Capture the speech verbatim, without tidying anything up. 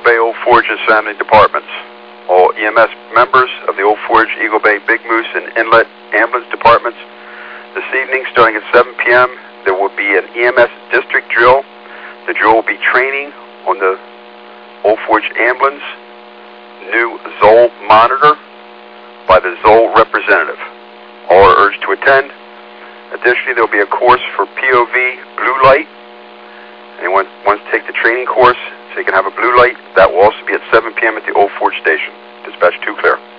Bay Old Forge Assembly Departments. All E M S members of the Old Forge, Eagle Bay, Big Moose, and Inlet Ambulance Departments. This evening, starting at seven P M, there will be an E M S district drill. The drill will be training on the Old Forge Ambulance new Zoll monitor by the Zoll representative. All are urged to attend. Additionally, there will be a course for P O V blue light. Anyone wants to take the training course so you can have a blue light, that will also be at seven P M at the Old Forge Station. Dispatch two clear.